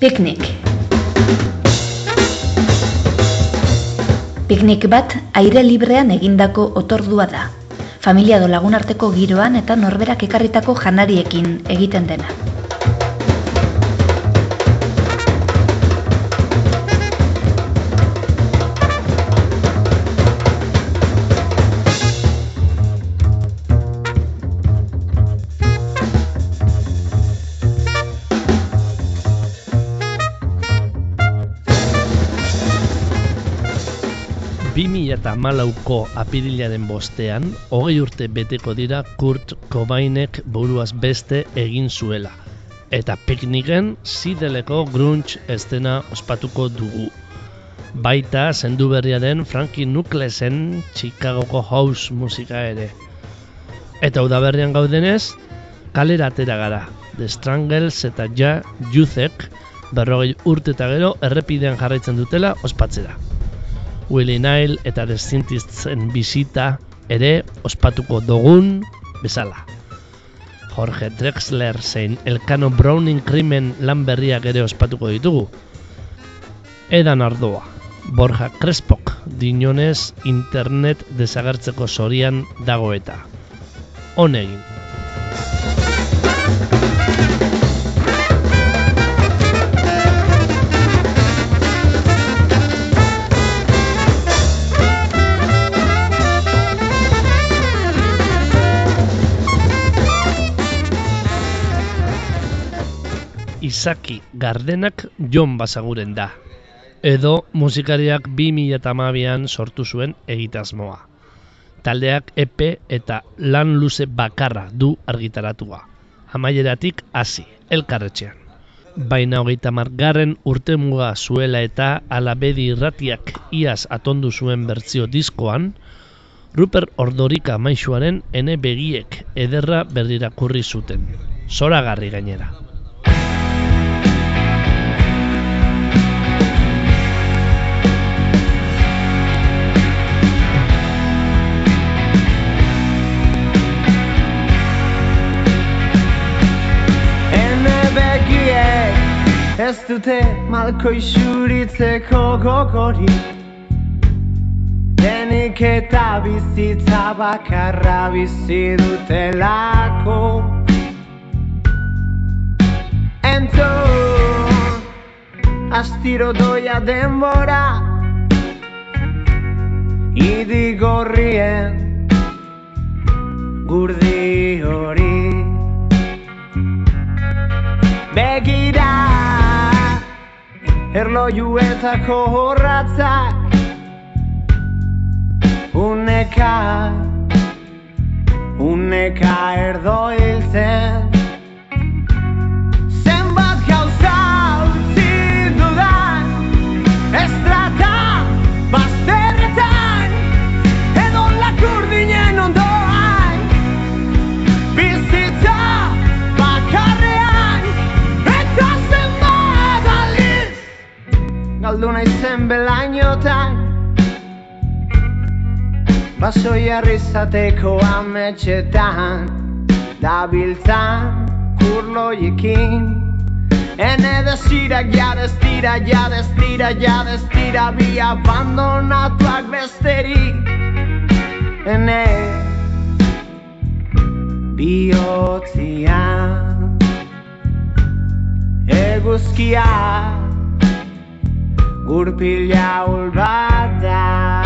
Piknik. Piknik bat aire librean egindako otordua da. Familia edo lagun arteko giroan eta norberak ekarritako janariekin egiten dena. Eta malauko apirilaren 5 20 urte beteko dira Kurt Cobainek buruaz beste egin zuela. Eta pikniken zideleko grunge estena ospatuko dugu. Baita zendu berria den Frankie Knucklesen Chicagoko house musika ere. Eta udaberrian gaudenez, kalera atera gara. The Strangles eta Ja Youthek 40 urte eta gero errepidean jarraitzen dutela ospatzera. Willie Nile eta The Scientistsen bisita ere ospatuko dugun bezala. Jorge Drexler zein Elkano Browning krimen lan berriak ere ospatuko ditugu. Edan Ardoa, Borja Crespok dinonez internet desagertzeko zorian dago eta. Honegin. Izaki Gardenak Jon Basaguren da, edo musikariak 2012an sortu zuen egitasmoa. Taldeak EP eta lan luze bakarra du argitaratua, amaieratik hasi, elkarretxean. Baina 30. urtemuga zuela eta Alabedi irratiak iaz atondu zuen bertsio diskoan, Rupert Ordorika maisuaren ene begiek ederra berdirakurri zuten, zoragarri gainera. Ez dute malko isuritzeko gogori, denik eta bizitza bakarra bizi dutelako. Entzun, astiro doia denbora, idigorrien gurdi hori. Begira erlojuetako horratzak, uneka erdo hiltzen. Zenbat gauza utzi dudan, estrata bazterretan, edo lakurdinen ondoan, bizitza bakarrean, eta zenbat aldiz galdu naizen belainotan, basoi arrizateko ametxetan, dabiltzan kurloiekin. Ene desira, ja destira, bi abandonatuak besterik. Ene bihotzian eguzkia gurpila ulbat da.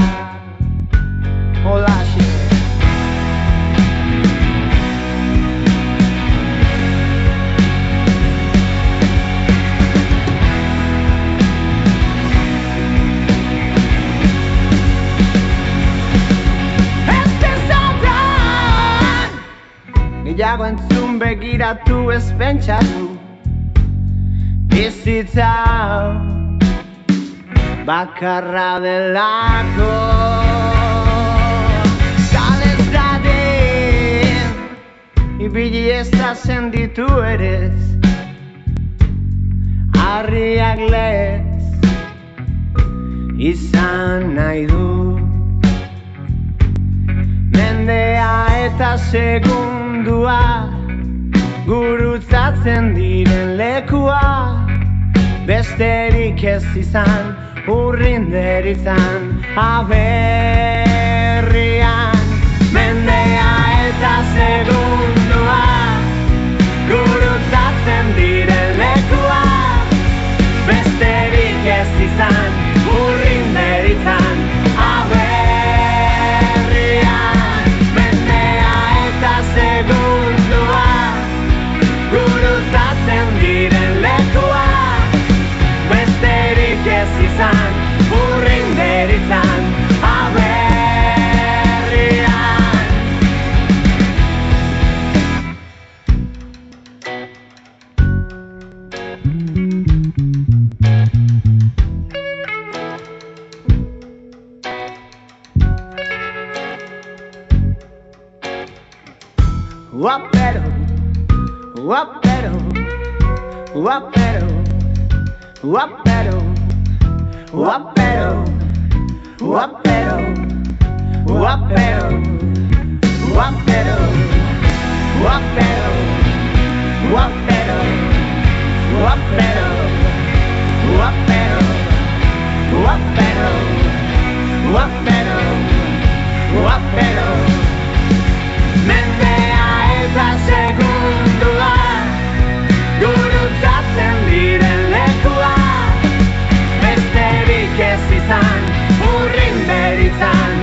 Holaxe. Gehiago entzun begiratu ez pentsatu, bizitza bakarra delako. Galez dadin, ibili ez da senditu erez, harriak lez izan nahi du. Mendea eta segundua gurutzatzen diren lekua, besterik ez izan, urrinder izan, aberrian. Mendea eta segundua, gurutzatzen diren lekua, besterik ez izan, urrinder izan, aberrian. Mendea eta segundua, gurutzatzen diren lekua, besterik ez izan, urrinder izan, aberrian. Wapero, wapero, wapero, wapero, wapero, wapero, wapero, wapero, wapero, wapero, wapero, wapero, wapero, wapero, wapero. Mendea eta segundua, gurutzatzen diren lekua, besterik ez izan, urrinder izan,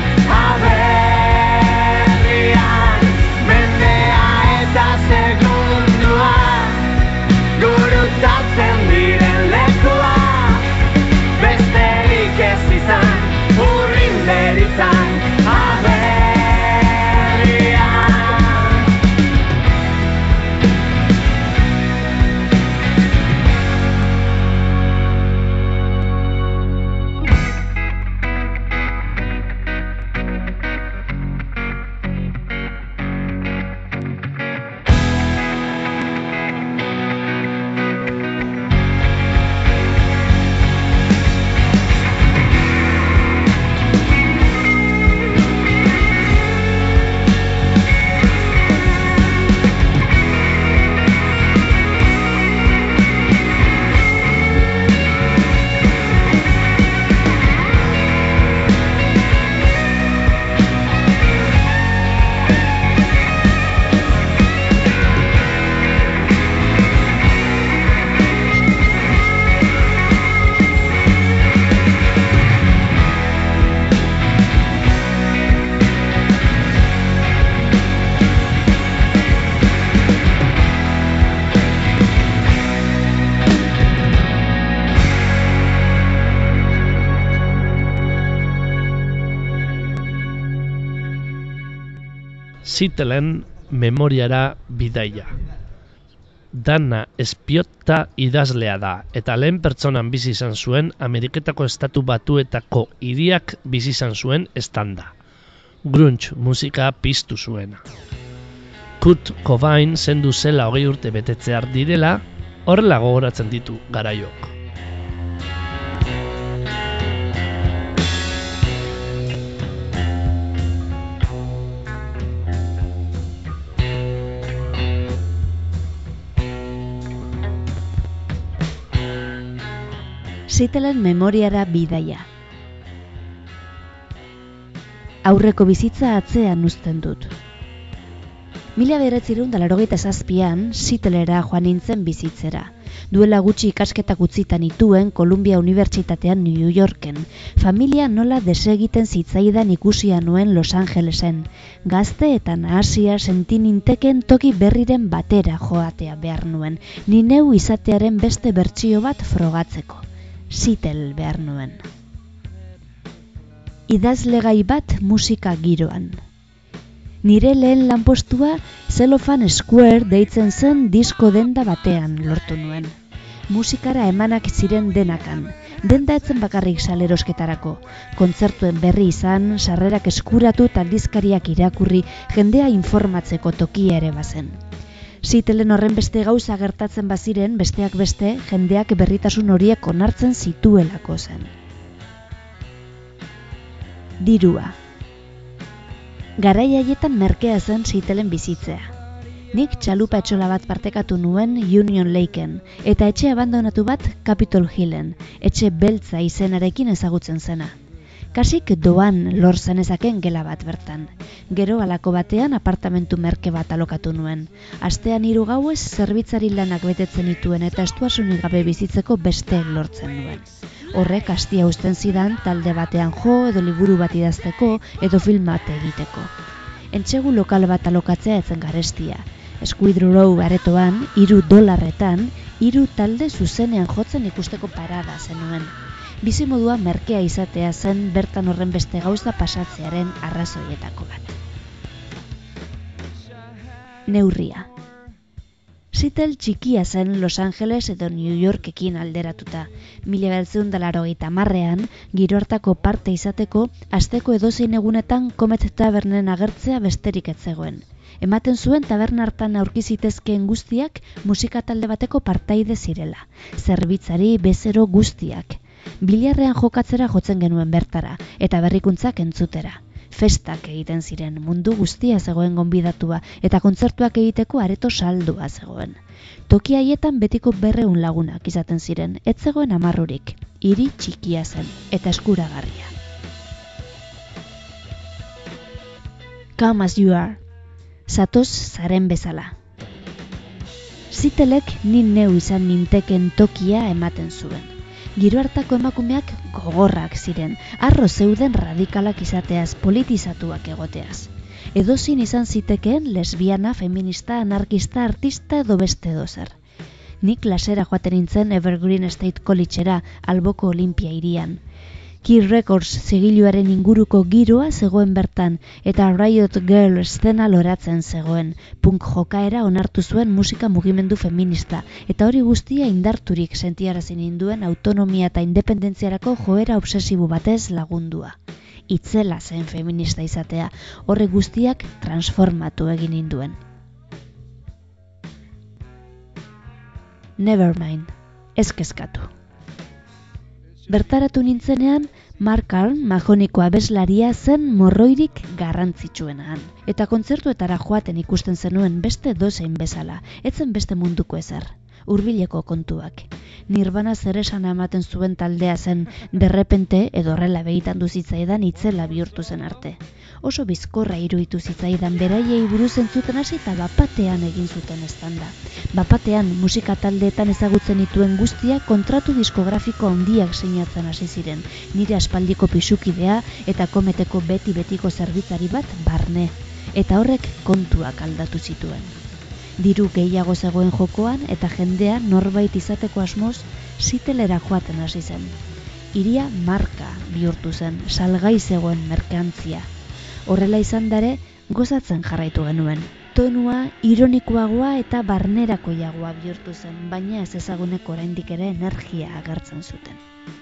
aberrian. Mendea eta segundua, gurutzatzen diren lekua, besterik ez izan, urrinder izan, aberrian. Zitelen memoriara bidaia. Dana Espiotta idazlea da, eta lehen pertsonan bizi izan zuen Ameriketako Estatu Batuetako hiriak bizi izan zuen estanda. Grunge musika piztu zuena. Kurt Cobain zendu zela 20 urte betetzear direla, horrela gogoratzen ditu garaiok. Zitelen memoriara bidaia. Aurreko bizitza atzean uzten dut. 1987an Zitelera joan nintzen bizitzera. Duela gutxi ikasketak utzita nituen Columbia Unibertsitatean New Yorken. Familia nola desegiten zitzaidan ikusia nuen Los Angelesen. Gazte eta nahasia senti ninteken toki berriren batera joatea behar nuen. Ni neu izatearen beste bertsio bat frogatzeko. Zitel behar nuen. Idazlegai bat musika giroan. Nire lehen lanpostua Cellophane Square deitzen zen disko denda batean lortu nuen. Musikara emanak ziren denakan. Denda etzen bakarrik salerosketarako. Kontzertuen berri izan, sarrerak eskuratu eta aldizkariak irakurri, jendea informatzeko tokia ere bazen. Zitelen horren beste gauza gertatzen baziren, besteak beste, jendeak berritasun horiek onartzen zituelako zen. Dirua. Garai haietan merkea zen Zitelen bizitzea. Nik txalupa etxola bat partekatu nuen Union Lakeen, eta etxe abandonatu bat Capitol Hillen, etxe beltza izenarekin ezagutzen zena. Kasik doan lor zenezaken gela bat bertan. Gero halako batean apartamentu merke bat alokatu nuen. Astean 3 gauez zerbitzari lanak betetzen dituen eta estuasunik gabe bizitzeko beste lortzen nuen. Horrek astia uzten zidan talde batean jo edo liburu bat idazteko edo film bat egiteko. Entsegu lokal bat alokatzea etzen garestia. Squid Row aretoan, $3 3 talde zuzenean jotzen ikusteko parada zenuen. Bizimodua merkea izatea zen bertan horren beste gauza pasatzearen arrazoietako bat. Neurria. Seattle txikia zen Los Angeles edo New Yorkekin alderatuta. 1980ean, giro hartako parte izateko, asteko edozein egunetan Comet Tabernen agertzea besterik ez zegoen. Ematen zuen taberna hartan aurki zitezkeen guztiak musika talde bateko partaide zirela. Zerbitzari, bezero guztiak. Biliarrean jokatzera jotzen genuen bertara, eta berrikuntzak entzutera. Festak egiten ziren, mundu guztia zegoen gonbidatua, eta kontzertuak egiteko areto saldua zegoen. Toki haietan betiko 200 lagunak izaten ziren, ez zegoen amarrurik, hiri txikia zen, eta eskuragarria. Come as you are. Zatoz zaren bezala. Seattlek ni neu izan ninteken tokia ematen zuen. Giro hartako emakumeak gogorrak ziren, harro zeuden radikalak izateaz, politizatuak egoteaz. Edozin izan zitekeen lesbiana, feminista, anarkista, artista edo beste edozer. Nik lasera joaten nintzen Evergreen State Collegera, Alboko Olimpia hirian. Key Records zigiluaren inguruko giroa zegoen bertan, eta Riot Girl eszena loratzen zegoen. Punk jokaera onartu zuen musika mugimendu feminista, eta hori guztia indarturik sentiarazi ninduen autonomia eta independentziarako joera obsesibo batez lagundua. Itzela zen feminista izatea, horre guztiak transformatu egin ninduen. Nevermind, ez kezkatu. Bertaratu nintzenean, Mark Arn, majoniko abeslaria zen morroirik garrantzitsuenan. Eta kontzertuetara joaten ikusten zenuen beste dozein bezala, etzen beste munduko ezer, hurbileko kontuak. Nirvana zeresana ematen zuen taldea zen, derrepente edo horrela begitan duzitzaidan itzela bihurtu zen arte. Oso bizkorra iruditu zitzaidan beraiei buruz entzuten hasi eta bapatean egin zuten eztanda. Bapatean musika taldeetan ezagutzen dituen guztiak kontratu diskografiko handiak sinatzen hasi ziren, nire aspaldiko pisukidea eta Cometeko beti-betiko zerbitzari bat barne, eta horrek kontuak aldatu zituen. Diru gehiago zegoen jokoan eta jendea norbait izateko asmoz Seattlera joaten hasi zen. Hiria marka bihurtu zen, salgai zegoen merkantzia. Horrela izan dare, gozatzen jarraitu genuen. Tonua ironikoagoa eta barnerakoiagoa bihurtu zen, baina ez ezagunek oraindik ere energia agertzen zuten.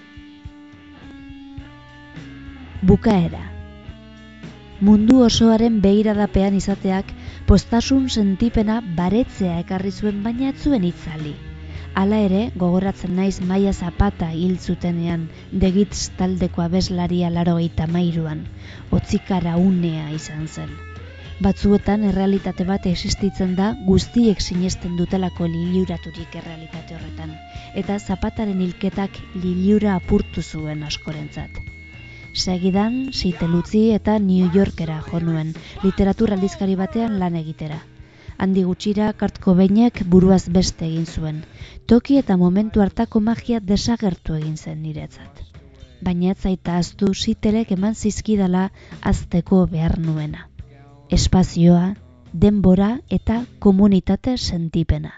Bukaera. Mundu osoaren begiradapean izateak postasun sentipena baretzea ekarri zuen, baina ez zuen itzali. Hala ere, gogoratzen naiz Maia Zapata hil zutenean, The Gits taldeko abeslaria 83an, hotzikara unea izan zen. Batzuetan errealitate bat existitzen da guztiek sinesten dutelako liliuraturik errealitate horretan, eta Zapataren hilketak liliura apurtu zuen askorentzat. Segidan, Seattle utzi eta New Yorkera jo nuen, literatur aldizkari batean lan egitera. Handi gutxira Kurt Cobainek buruaz beste egin zuen. Toki eta momentu hartako magia desagertu egin zen niretzat. Baina ez zaita ahaztu Seattlek eman zizkidala hazteko behar nuena. Espazioa, denbora eta komunitate sentipena.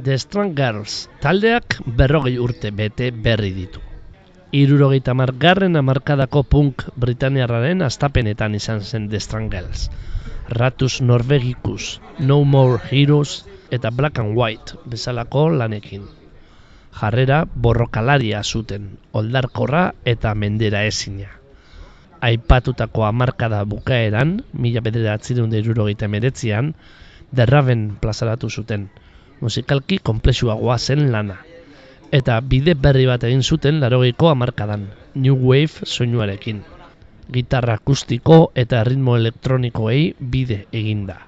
The Strong Girls taldeak 40 urte bete berri ditu. 70. hamarkadako punk britaniarraren astapenetan izan zen The Strong Girls. Ratus Norvegicus, No More Heroes eta Black and White bezalako lanekin. Jarrera borrokalaria zuten, oldarkorra eta mendera ezina. Aipatutako hamarkada bukaeran, 1979an, The Raven plazaratu zuten. Musikalki konplexuagoa zen lana. Eta bide berri bat egin zuten 80ko hamarkadan, New Wave soinuarekin. Gitarra akustiko eta ritmo elektronikoei bide eginda.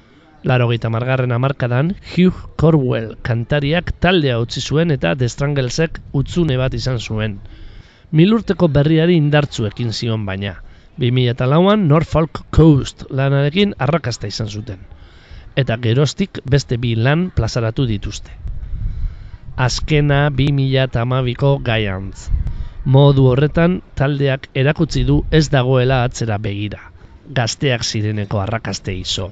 80. hamarkadan, Hugh Cornwell kantariak taldea utzi zuen eta The Stranglesek utzune bat izan zuen. 1000 urteko berriari indartzu ekin zion baina. 2004an Norfolk Coast lanarekin arrakasta izan zuten. Eta geroztik beste 2 lan plazaratu dituzte. Azkena 2012ko Giants. Modu horretan taldeak erakutsi du ez dagoela atzera begira. Gazteak zireneko arrakaste izo.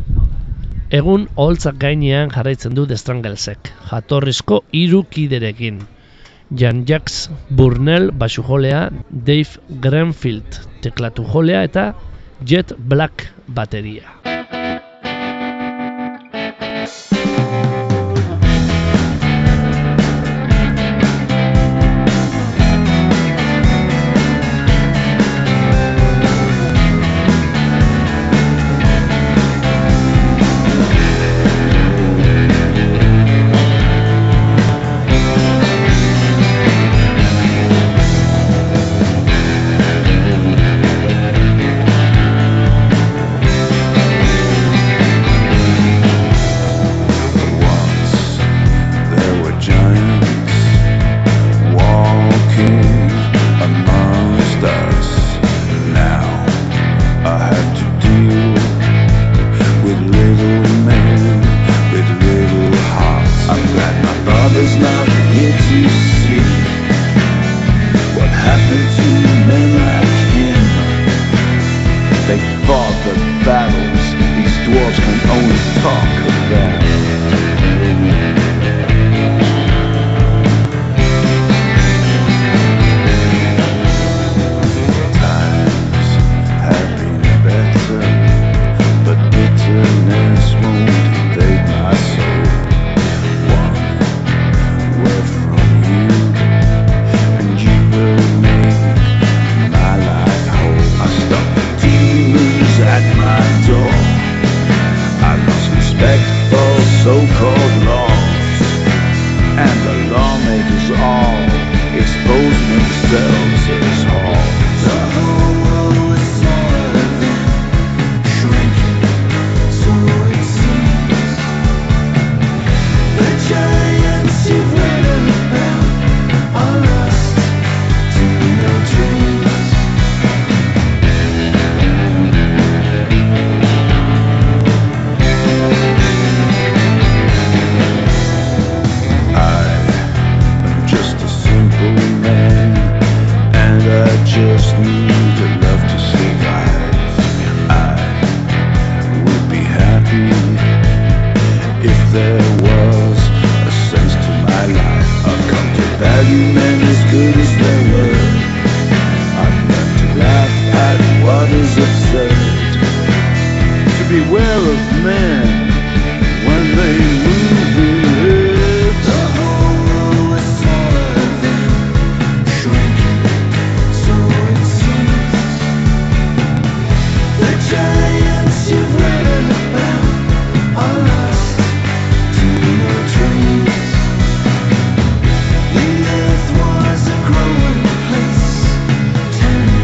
Egun oholtzak gainean jarraitzen du The Stranglesek, jatorrizko 3 kiderekin. Jean-Jacques Burnell basujolea, Dave Grenfield teklatu jolea eta Jet Black bateria.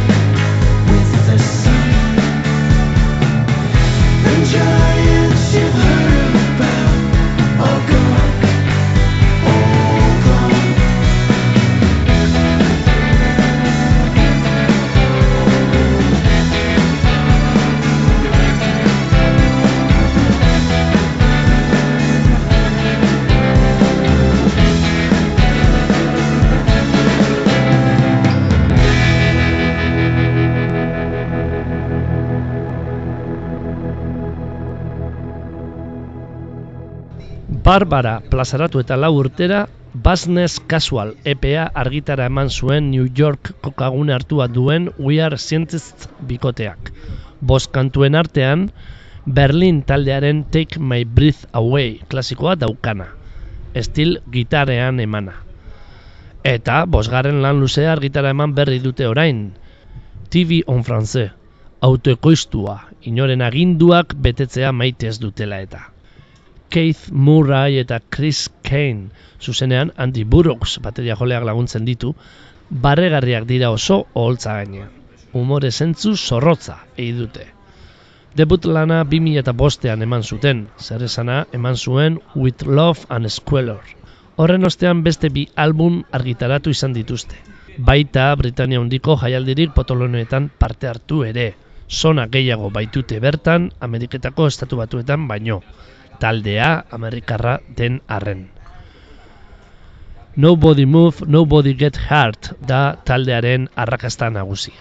Giants, Barbara plazaratu eta 4 urtera, Business Casual EPA argitara eman zuen New York kokagune hartua duen We Are Scientists bikoteak. 5 kantuen artean, Berlin taldearen Take My Breath Away klasikoa daukana, estil gitarean emana. Eta 5. lan luzea argitara eman berri dute orain, TV en français, autoekoiztua, inoren aginduak betetzea maite ez dutela eta. Keith Murray eta Chris Kane, zuzenean Andy Burroughs bateria joleak laguntzen ditu, barregarriak dira oso oholtza gainean. Umore zentzu zorrotza egin dute. Debut lana 2005an eman zuten, zer esana eman zuen With Love and Squalor. Horren ostean beste 2 album argitaratu izan dituzte. Baita Britania handiko jaialdirik potoloneetan parte hartu ere. Sona gehiago baitute bertan Ameriketako Estatu Batuetan baino. Taldea amerikarra den arren. Nobody Move, Nobody Get Hurt da taldearen arrakasta nagusia.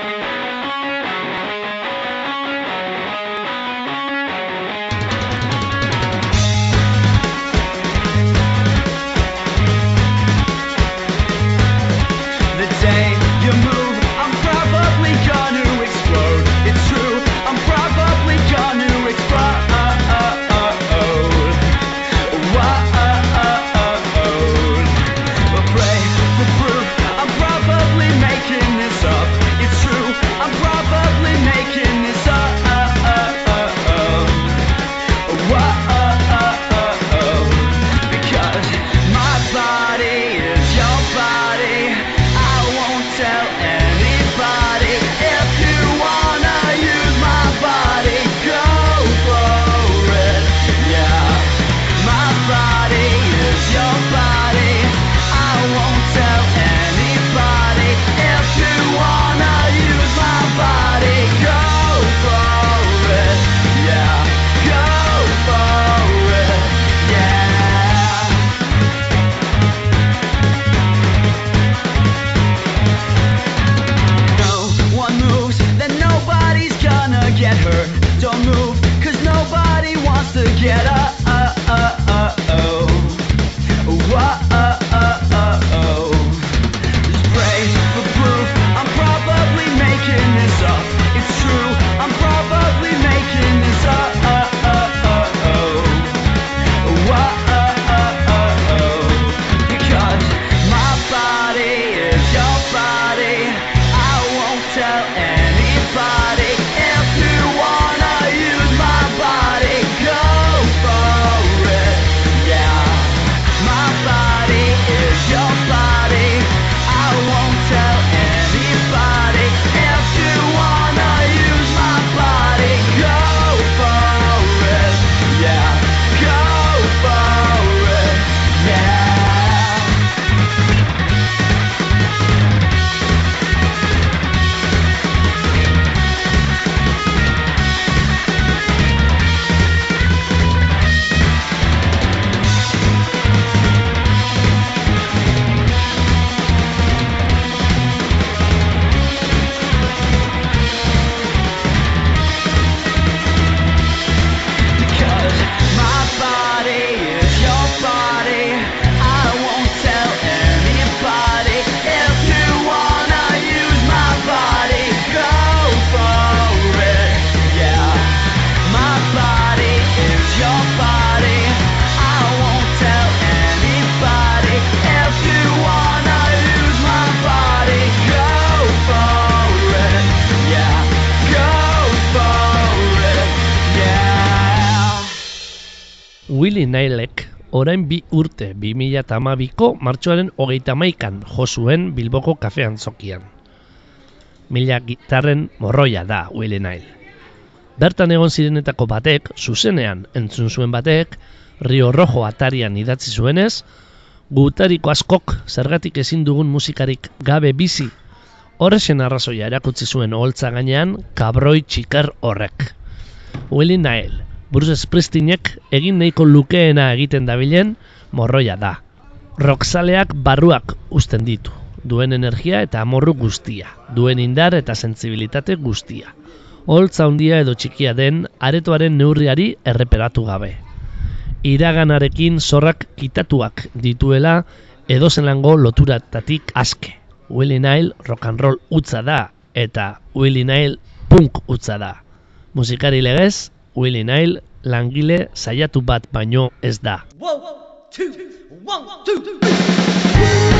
Willie Nailek orain 2 urte 2012ko martxoaren 31an jo zuen Bilboko kafe antzokian. 1000 gitarren morroia da Willie Nail. Bertan egon zirenetako batek, zuzenean entzun zuen batek, Rio Rojo atarian idatzi zuenez, gutariko askok zergatik ezin dugun musikarik gabe bizi, horrexen arrazoia erakutsi zuen oholtza gainean kabroi txiker horrek. Willie Nail, Bruce Springsteenek egin nahiko lukeena egiten dabilen morroia da. Rockzaleak barruak uzten ditu, duen energia eta amorru guztia, duen indar eta sentsibilitate guztia. Oholtza handia edo txikia den aretoaren neurriari erreperatu gabe. iraganarekin zorrak kitatuak dituela edozen lango loturatatik aske. Willie Nile rock and roll utza da eta Willie Nile punk utza da. Musikari legez, Willie Nile langile saiatu bat baino ez da. 1, 2, 1, 2, 3.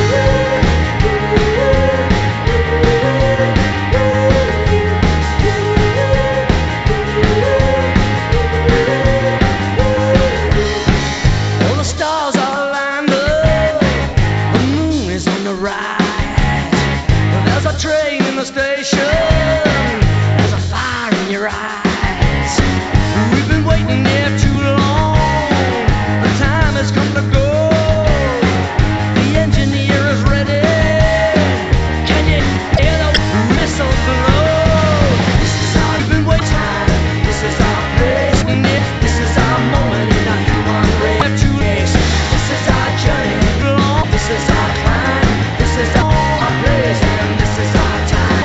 All the stars are lined up, the moon is on the rise. There's a train in the station, there's a fire in your eyes. We've been waiting there too long, the time has come to go. The engineer is ready, can you hear the whistle blow? This is our we've been waiting, this is our place, this is our moment in our human race. This is our journey, this is our climb, this is our place, and this is our time.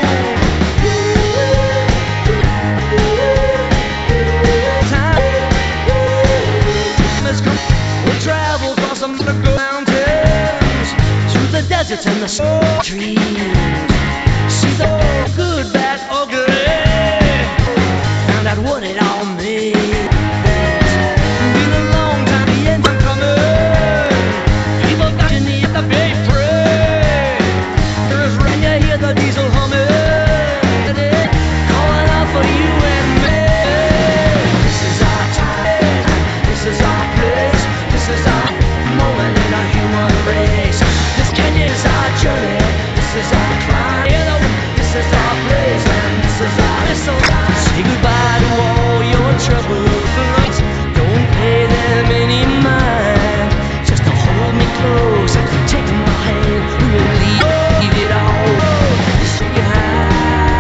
We'll travel across the mountains, through the deserts and the streams. See the good, bad, ugly, found out what it all means. Been a long time, the engine coming. People got you need the big break. There's rain, you hear the diesel humming, calling out for you and me. This is our time, this is our place, this is our moment in our human race. This canyon is our journey, this is our climb. This is our place and this is our whistle. Say goodbye to all your troubles. Don't pay them any mind. Just to hold me close and take my hand. We'll leave it all behind.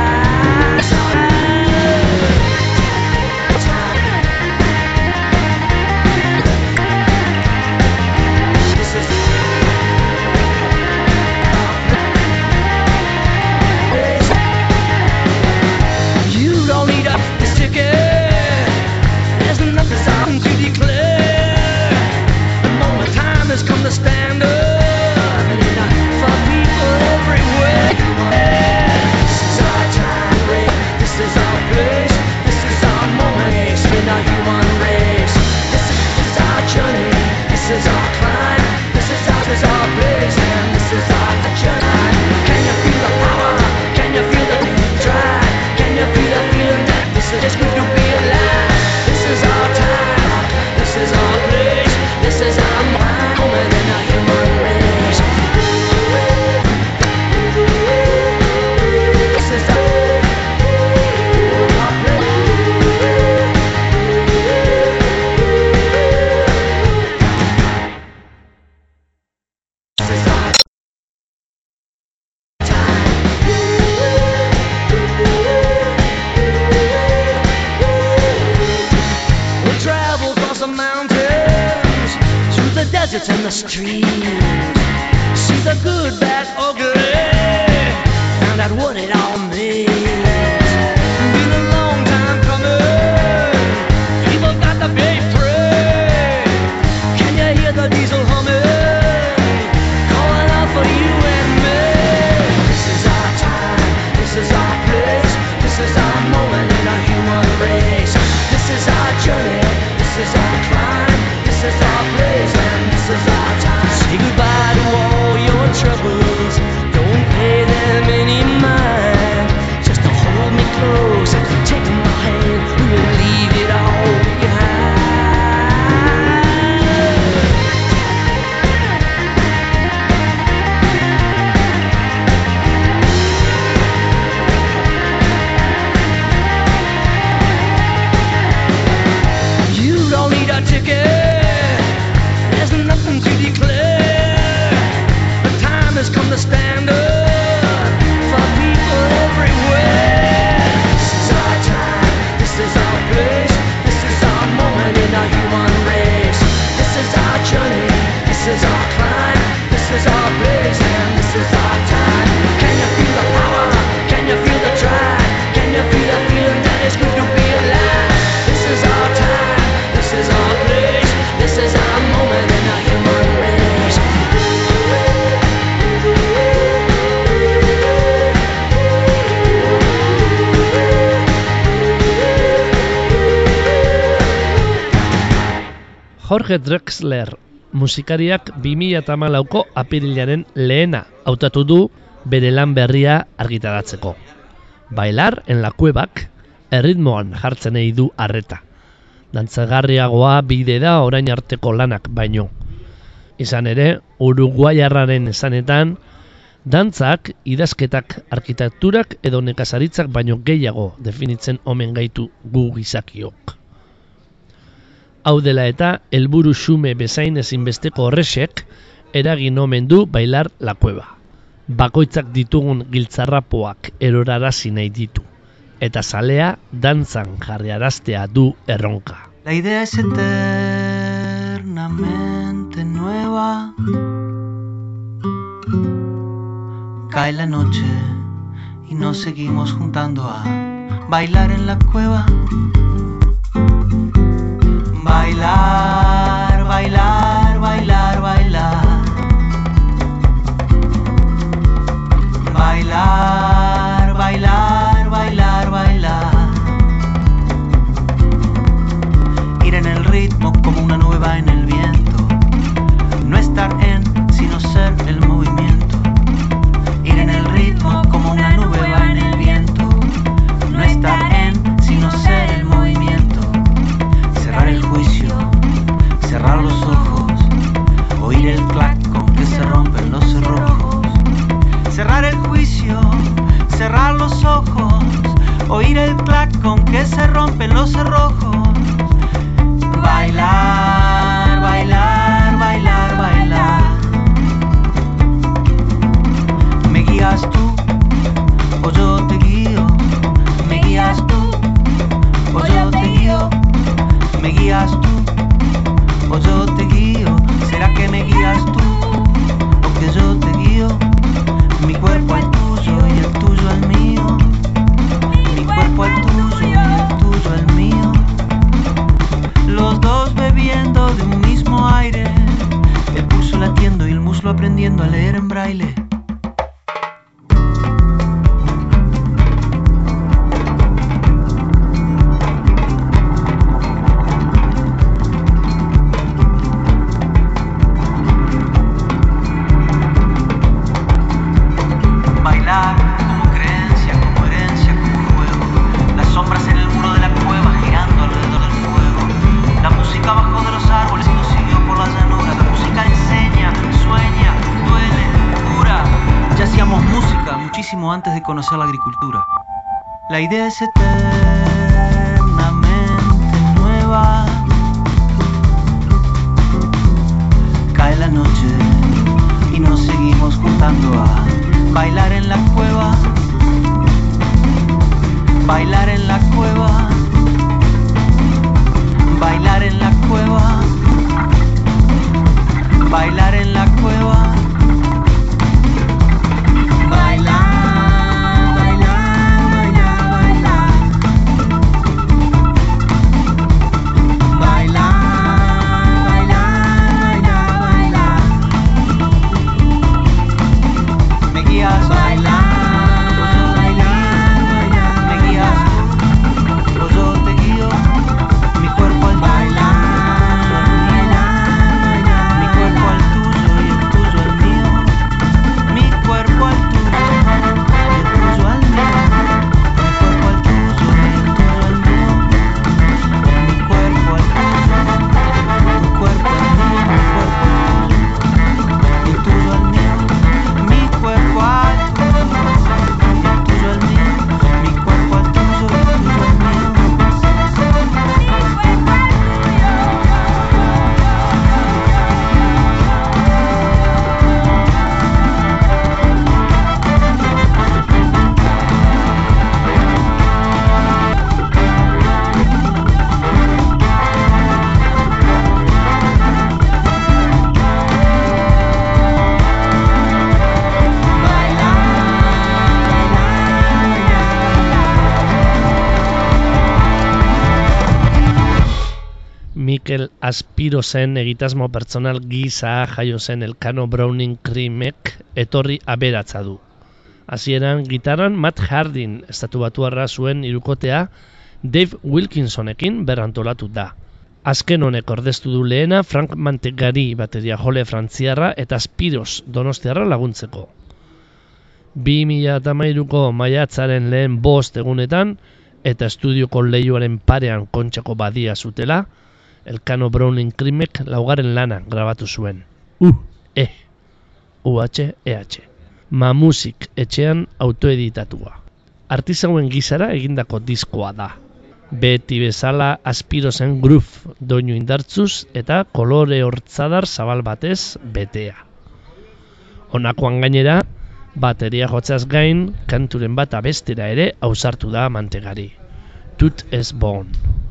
This is you don't need a ticket. There's nothing something to declare. The moment time has come to stand up for people everywhere. This is our time, Ray. This is our place. This is our moment in our human race. This is our journey. This is our climb. This is our place, and this is our journey. Can you feel the power? Can you feel the drive? Can you feel the feeling that this is just good to be alive? This is our time. This is our place. This is our moment in our human race. This is our place. This is our we'll travel across the mountains, through the deserts and the streams. See the good, bad, ugly, found out what it all means. Been a long time coming, people got the big break. Can you hear the diesel humming, calling out for you and me? This is our time, this is our place, this is our moment in our human race. This is our journey, this is our climb, this is our place, and this is our time. Say goodbye to all your troubles, don't pay them any mind. Jorge Drexler musikariak 2014ko apirilaren lehena hautatu du bere lan berria argitaratzeko. Bailar en la Cuevak erritmoan jartzen nahi du arreta. Dantzagarriagoa bide da orain arteko lanak baino. Izan ere, uruguaiarraren esanetan, dantzak, idazketak, arkitekturak edo nekazaritzak baino gehiago definitzen omen gaitu gu gizakiok. Hau dela eta, helburu xume bezain ezinbesteko horrexek, eragin omen du Bailar la Cueva. Bakoitzak ditugun giltzarrapoak erorarazi nahi ditu, eta zalea dantzan jarriaraztea du erronka. La idea es eternamente nueva. Cae la noche y nos seguimos juntando a bailar en la cueva. Bailar, bailar, bailar, bailar. Bailar, bailar, bailar, bailar. Ir en el ritmo como una nube va en el viento. No estar en, sino ser el movimiento. Ir en el ritmo como una nube va en el viento. No estar en, sino ser el movimiento. Cerrar el juicio, cerrar los ojos. Oír el clac con que se rompen los cerrojos. Cerrar el juicio, cerrar los ojos. Oír el clac con que se rompen los cerrojos. Bailar, bailar, bailar, bailar. Me guías tú, o yo te guío. Me guías tú, o yo te guío. Me guías tú, o yo te guío. ¿Será que me guías tú, o que yo te guío? Mi cuerpo al tuyo y el tuyo al mío. Mi cuerpo al tuyo y el tuyo al mío. Los dos bebiendo de un mismo aire. El pulso latiendo y el muslo aprendiendo a leer en braille. Antes de conocer la agricultura. La idea es eternamente nueva. Cae la noche y nos seguimos juntando a bailar en la cueva. Bailar en la cueva. Bailar en la cueva. Bailar en la cueva. Bailar. Mikel Aspiro zen egitasmo pertsonal gisa jaio zen Elkano Browning Krimek etorri aberatza du. Hasieran gitaran Matt Hardin estatubatuarra zuen hirukotea Dave Wilkinsonekin berrantolatu da. Azken honek ordeztu du lehena Frank Mantegari bateria jole frantziarra eta Spiros donostiarra laguntzeko. 2013ko maiatzaren lehen 5 egunetan eta estudioko leihoaren parean Kontxako badia zutela, Elkano Browning Krimek 2. lana grabatu zuen. UHEH. Mamusik etxean autoeditatua. Artisauen gizara egindako diskoa da. Beti bezala Aspirosen groove doinu indartzuz eta kolore hortzadar zabal batez betea. Honakoan gainera, bateria jotzaz gain, kanturen bat abestera ere ausartu da Mantegari. Tout est bon.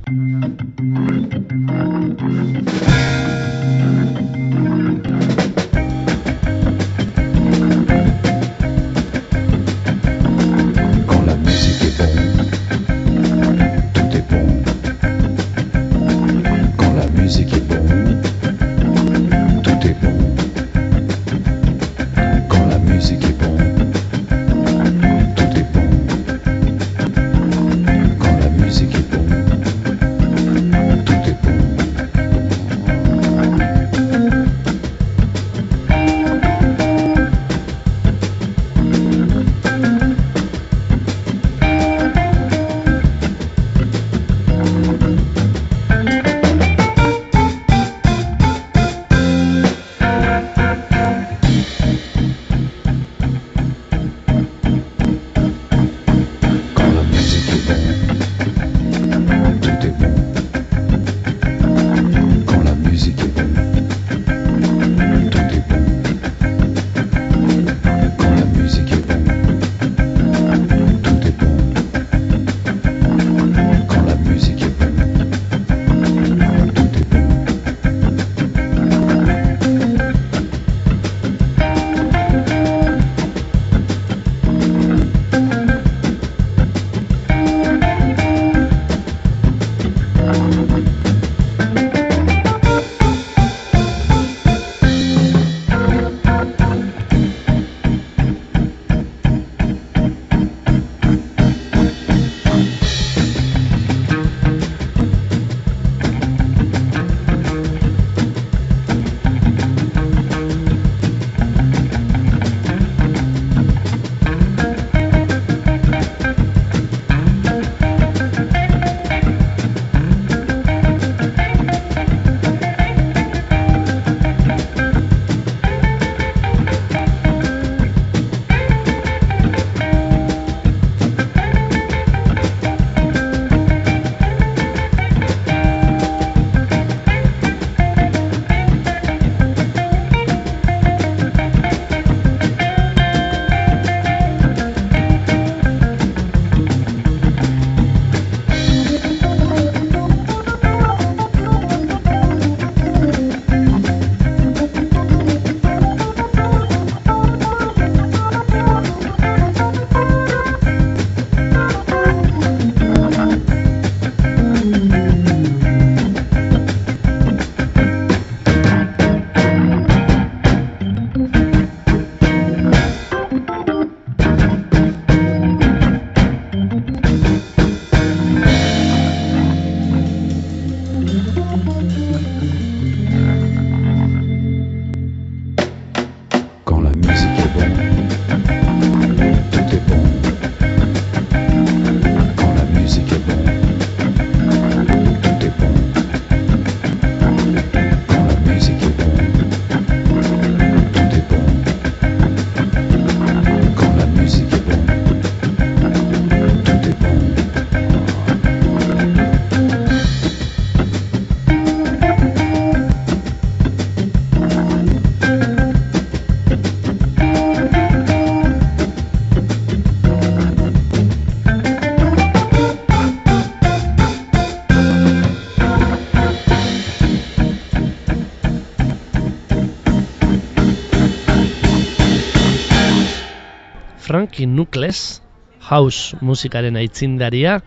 Frankie Knuckles, house musikaren aitzindaria,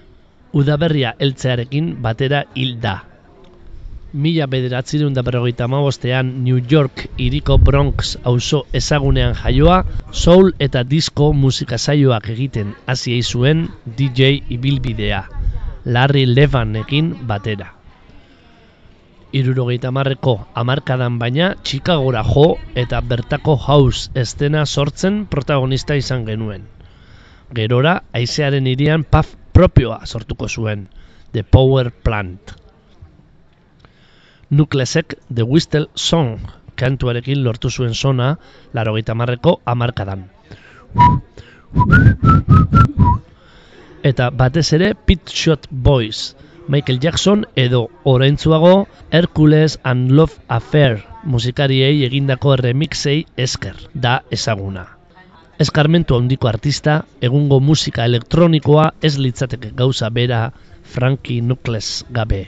udaberria heltzearekin batera hil da. 1995ean New York hiriko Bronx auzo ezagunean jaioa, soul eta disco musika saioak egiten hasi zuen DJ ibilbidea, Larry Levanekin batera. 70ko hamarkadan baina Chicagora jo eta bertako house estena sortzen protagonista izan genuen. Gerora, haizearen hirian pub propioa sortuko zuen, The Power Plant. Nucleesek The Whistle Song kantuarekin lortu zuen sona 80ko hamarkadan. Eta batez ere Pet Shop Boys, Michael Jackson edo oraintsuago Hercules and Love Affair musikariei egindako remixei esker da ezaguna. Eskarmentu handiko artista, egungo musika elektronikoa ez litzateke gauza bera Frankie Knuckles gabe.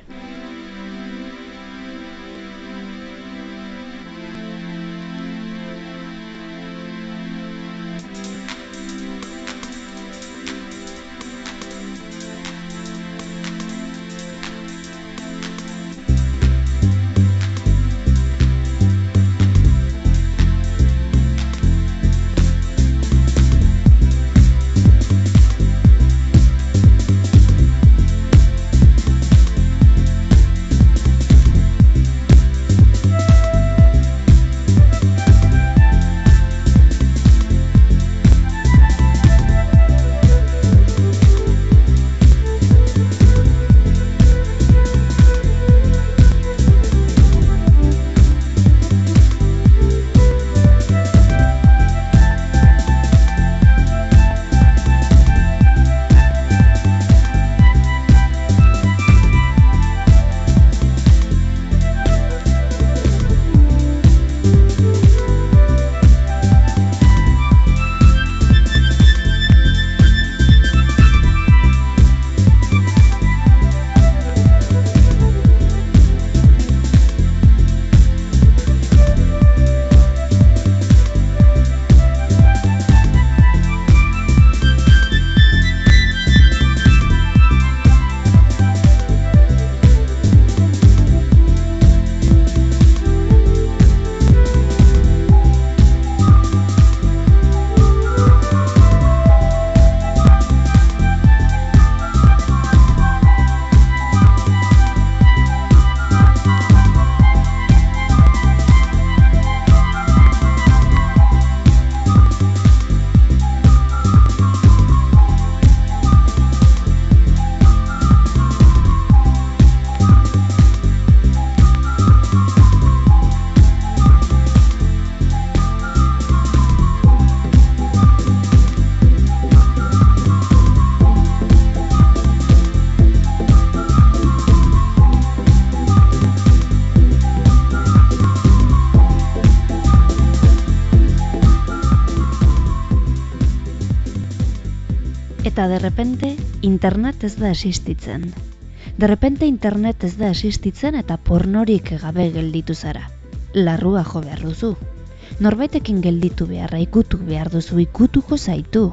Eta derrepente, internet ez da existitzen. Derrepente internet ez da existitzen eta pornorik gabe gelditu zara. Larrua jo behar duzu. Norbaitekin gelditu beharra ikutu behar duzu, ikutuko zaitu.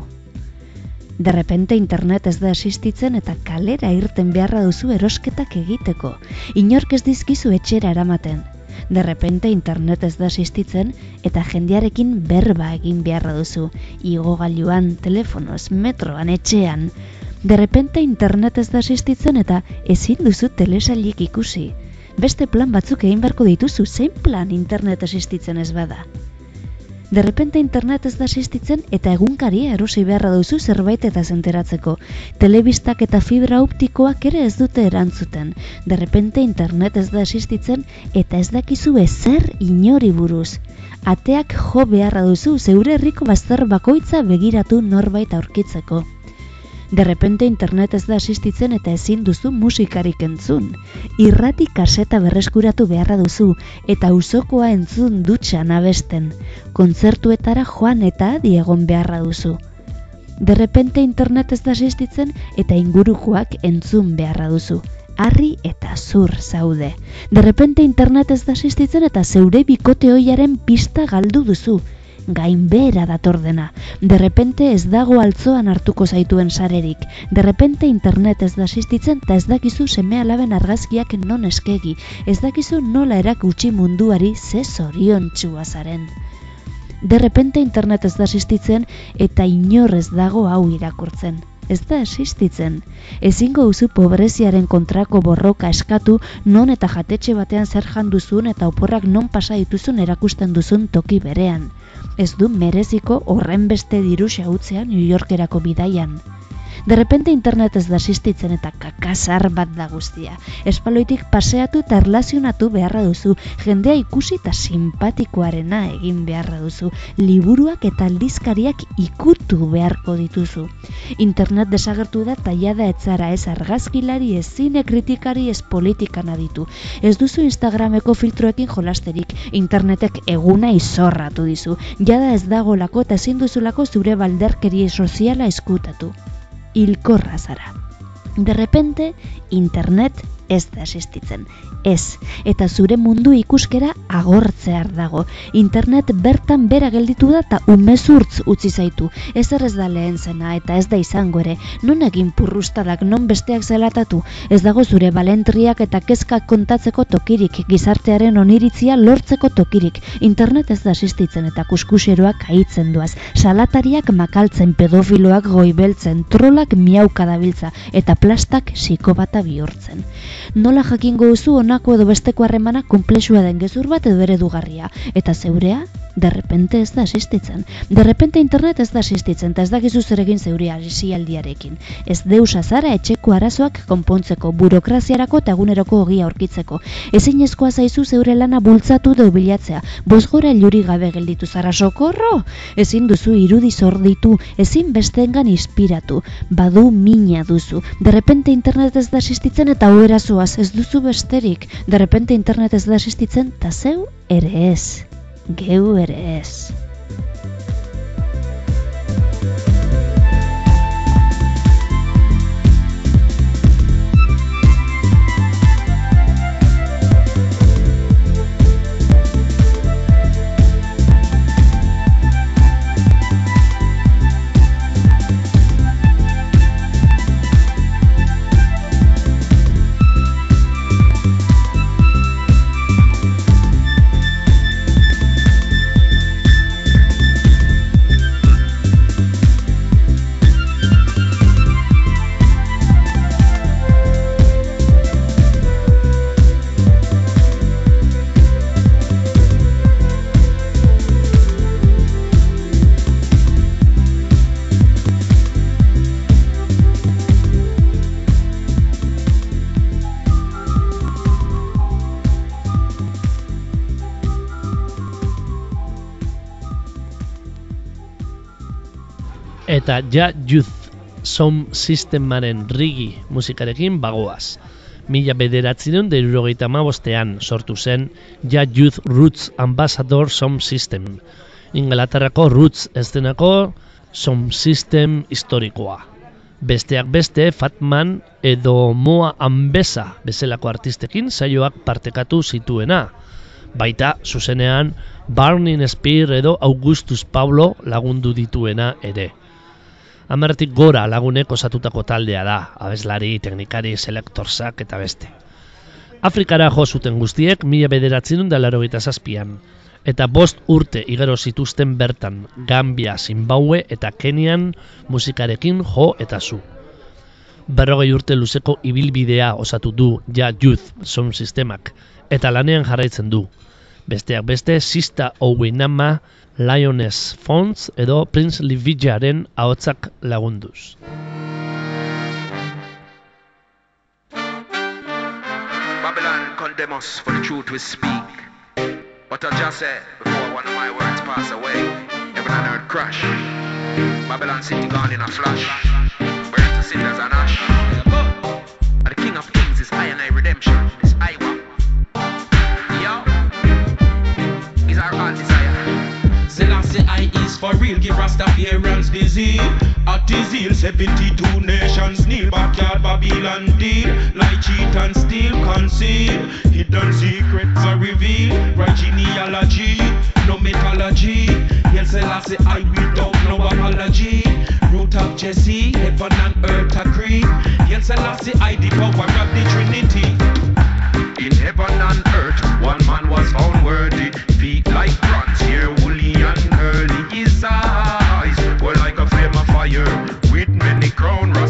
Derrepente internet ez da existitzen eta kalera irten beharra duzu erosketak egiteko. Inork ez dizkizu etxera eramaten. Derrepente internet ez da existitzen eta jendearekin berba egin beharra duzu. Igogailuan, telefonoz, metroan, etxean. Derrepente internet ez da existitzen eta ezin duzu telesailik ikusi. Beste plan batzuk egin beharko dituzu, zein plan internet existitzen ez bada. Derrepente internet ez da existitzen eta egunkaria erosi beharra duzu zerbaitetaz enteratzeko. Telebistak eta fibra optikoak ere ez dute erantzuten. Derrepente internet ez da existitzen eta ez dakizu ezer inori buruz. Ateak jo beharra duzu zeure herriko bazter bakoitza begiratu norbait aurkitzeko. Derrepente internet ez da existitzen eta ezin duzu musikarik entzun. Irrati kaseta berreskuratu beharra duzu eta auzokoa entzun dutxan abesten. Kontzertuetara joan eta adi egon beharra duzu. Derrepente internet ez da existitzen eta ingurukoak entzun beharra duzu. Harri eta zur zaude. Derrepente internet ez da existitzen eta zeure bikote ohiaren pista galdu duzu. Gainbehera dator dena. Derrepente ez dago altzoan hartuko zaituen sarerik. Derrepente internet ez da existitzen eta ez dakizu seme-alaben argazkiak non eskegi. Ez dakizu nola erakutsi munduari ze zoriontsua zaren. Derrepente internet ez da existitzen eta inor ez dago hau irakurtzen. ez da existitzen. Ezingo duzu pobreziaren kontrako borroka eskatu non eta jatetxe batean zer jan duzun eta oporrak non pasa dituzun erakusten duzun toki berean. Ez du mereziko horren beste diru xahutzea New Yorkerako bidaian. Derrepente internet ez da existitzen eta kakasar bat da guztia. Espaloitik paseatu eta erlazionatu beharra duzu, jendea ikusi eta simpatikoarena egin beharra duzu, liburuak eta aldizkariak ikutu beharko dituzu. Internet desagertu da taiada etzara, ez argazkilari, ez zine kritikari, ez politikan aditu. Ez duzu Instagrameko filtroekin jolasterik, internetek eguna izorratu dizu, jada ez dagolako eta ezin duzulako zure balderkeria soziala eskutatu. Hilkorra zara. Derrepente, internet ez da existitzen. Ez, eta zure mundu ikuskera agortzear dago. Internet bertan bera gelditu da eta umezurtz utzi zaitu. Ezer ez da lehen zena eta ez da izango ere. Non egin purrustadak, non besteak zelatatu. Ez dago zure balentriak eta kezkak kontatzeko tokirik, gizartearen oniritzia lortzeko tokirik. Internet ez da existitzen eta kuskuseroak aitzen duaz. Salatariak makaltzen, pedofiloak goibeltzen, trolak miauka dabiltza eta plastak psikopata bihurtzen. Nola jakingo duzu honako edo besteko harremana konplexua den gezur bat edo eredugarria, eta zeurea derrepente ez da existitzen. Derrepente internet ez da existitzen, eta ez dakizu zer egin zeurea sialdiarekin. Ez deusa zara etxeko arazoak konpontzeko, burokraziarako eta eguneroko ogia aurkitzeko. Ezinezkoa zaizu zeure lana bultzatu edo bilatzea, bozgora eluri gabe gelditu zara, sokorro! Ezin duzu irudi zorditu, ezin besteengan inspiratu, badu mina duzu. Derrepente internet ez da existitzen eta oherazoaz ez duzu besterik. Derrepente internet ez da existitzen eta zeu ere ez. Geu ere ez. Eta Ja Youth Sound Systemaren Rigi musikarekin bagoaz. 1975 sortu zen Ja Youth Roots Ambassador Sound System, Inglaterrako Roots eszenako sound system historikoa. Besteak beste, Fatman edo Moa Ambesa bezalako artistekin saioak partekatu zituena. Baita, zuzenean, Burning Spear edo Augustus Pablo lagundu dituena ere. 10 gora lagunek osatutako taldea da, abeslari, teknikari, selektorsak eta beste. Afrikara jo zuten guztiek 1987an, eta 5 urte igaro zituzten bertan, Gambia, Zimbabwe eta Kenian musikarekin jo eta zu. 40 urte luzeko ibilbidea osatu du Ja Youth Sound Systemak, eta lanean jarraitzen du. Besteak beste, Sista Owinama, Lioness Fonts edo Prince Livijaren ahotsak lagunduz. Babylon condemn us for the truth we speak. But I just said before one of my words pass away, heaven and earth crash. Babylon city gone in a flash. Burn to cinders and ash. And the King of Kings is I and I redemption. This I want. Yo, is our all desire. Selassie I is for real, give Rastafarians disease. At his heel, 72 nations kneel. Backyard Babylon deal, like cheat and steal, conceal. Hidden secrets are revealed, right genealogy, no mythology. Hail Selassie I without no apology. Root of Jesse, heaven and earth agree. Hail Selassie I, the power of the Trinity. In heaven and earth, one man was found worthy. Feet like bronze, hair woolly and curly. His eyes were like a flame of fire, with many crown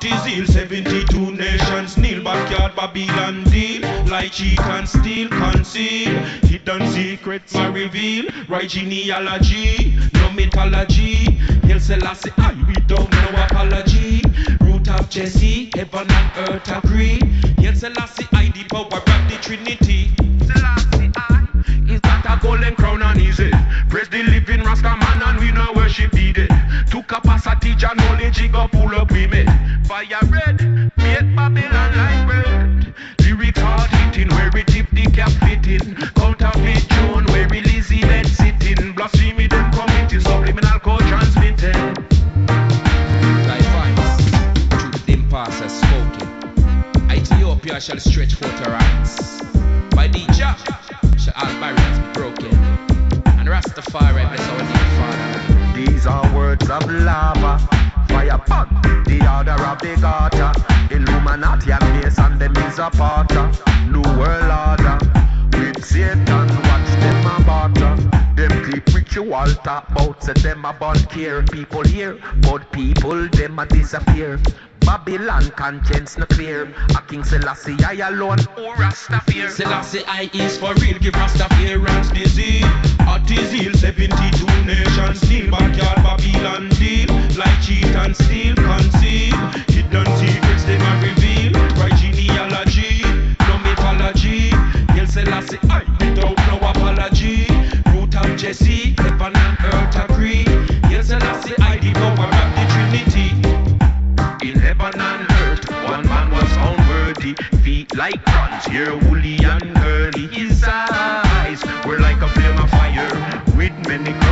Artisil, 72 nations kneel. Backyard Babylon deal, like cheat and steal, conceal. Hidden secrets are revealed. Right genealogy, no mythology. Hail Selassie, we don't know apology. Root of Jesse, heaven and earth agree. Hail Selassie, the power of the Trinity. Selassie, he's got a golden crown on his head. Praise the living Rasta man and we no worship the dead. To capacity and knowledge he go pull up we made. Fire red, make Babylon like bread. Lyrics hard hitting where we tip the cap fitting. Counterfeit tune where we lazy dead sitting. Blasphemy them committing, subliminal code transmitting. Like vines, through the dim pass has spoken. Ethiopia shall stretch forth her hands. By the Jah shall all barriers be broken. And Rastafari bless our dear Father. These are words of lava. Fire pot, the order of the garter. Illuminati and Mason, them is a parter. New world order. With Satan, watch them a barter. Them keep ritual talk about, say them about care. People here, but people them a disappear. Babylon conscience no clear. A King Selassie I alone, who Rasta fear. Selassie I is for real, give Rastafarians disease. Artisil, 72 nations kneel. Backyard Babylon deal, like cheat and steal, conceal. Hidden secrets they might reveal. Right genealogy, no mythology. Hail Selassie I without no apology. Root of Jesse, heaven and earth agree. Hail Selassie I the power of the Trinity. In heaven and earth, one man was found worthy. Feet like bronze, hair woolly and curly. His eyes were like a flame of fire, with many